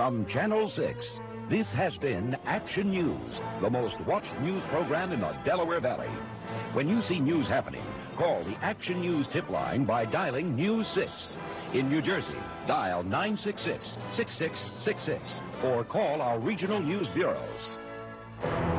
From Channel 6, this has been Action News, the most watched news program in the Delaware Valley. When you see news happening, call the Action News tip line by dialing News 6. In New Jersey, dial 966-6666 or call our regional news bureaus.